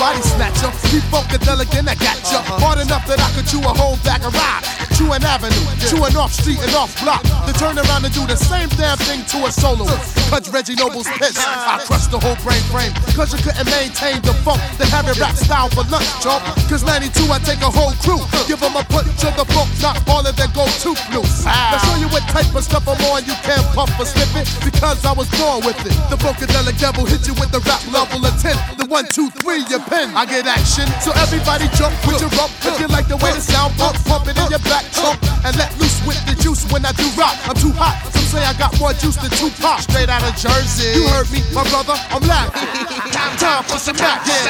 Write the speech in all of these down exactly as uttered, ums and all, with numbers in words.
body snatcher. Keep funkadelic and I got ya. Hard enough that I could chew a whole bag of rocks. Chew an avenue, chew an off street and off block. To turn around and do the same damn thing to a soloist. Cause Reggie Noble's pissed. I crushed the whole brain frame. Cause you couldn't maintain the funk. Then have it rap style for lunch, chump. Cause ninety-two I take a whole crew. Give them a punch of the funk, not all of them go too loose. I'll show you what type of stuff I'm on. You can't puff or slip it. Because I was born with it. The funkadelic devil hit you with the rap level of ten. The one, two, three, your pen. I get action. So everybody jump with your rump. If you like the way the sound pump, pump it in your back trunk. And let loose with the juice when I do rock. I'm too hot. Some say I got more juice than Tupac. Straight out of Jersey. You heard me, my brother. I'm laughing. Time for some back. Yeah.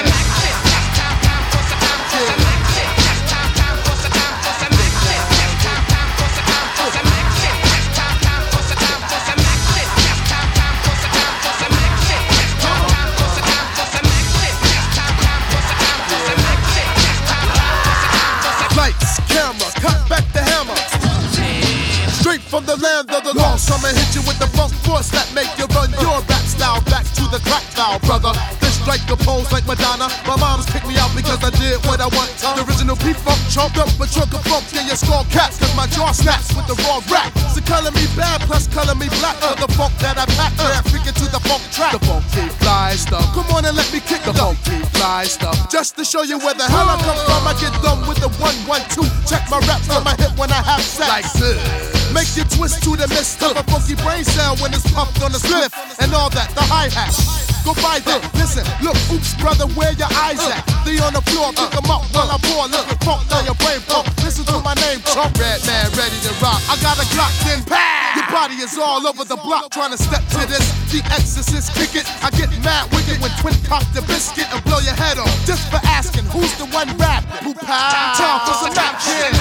Lights, camera, cut back the hammer. Straight from the land of the lost. I'ma hit you with the funk force that make you run your rap style back to the crack style, brother. This strike the pose like Madonna. My mom's kicked me out because I did what I want. The original P-Funk chopped up a trunk of funk in your skull caps. Cause my jaw snaps with the raw rap. So color me bad plus color me black for the funk that I pack. Yeah, freaking to the funk track. The funky fly stuff. Come on and let me kick the funky fly stuff. Just to show you where the hell I come from, I get done with the one, one, two. Check my raps on my hip when I have sex. Like this. Make you twist to the mist of a funky brain cell when it's pumped on the spliff and all that, the hi-hat. Go by that, listen, look, oops, brother, where your eyes at? They on the floor, pick them up while I pour a little funk down your brain pump. Listen to my name, Trump, Red Man, ready to rock. I got a Glock, then pow! Your body is all over the block trying to step to this. The Exorcist, kick it. I get mad wicked when twin cock the biscuit and blow your head off. Just for asking, who's the one rapping? Who pow? Time for some rap, yeah.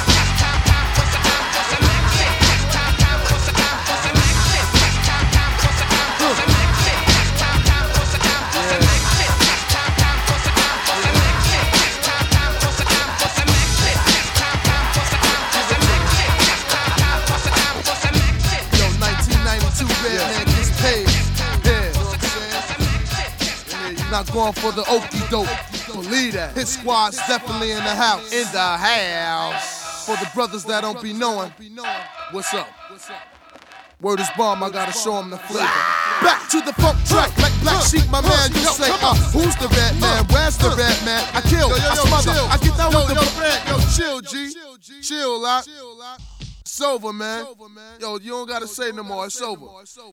Not going for the okey doke. Believe that. Hit squad's definitely in the house. In the house. For the brothers that don't be knowing. What's up? Word is bomb, I gotta show them the flavor. Back to the funk track, like Black Sheep, my man. You say, uh, who's the red man? Where's the red man? I kill, I smother, I get down with the red. Yo, chill, G. Chill, lot. It's over, man. Yo, you don't gotta say no more. It's over.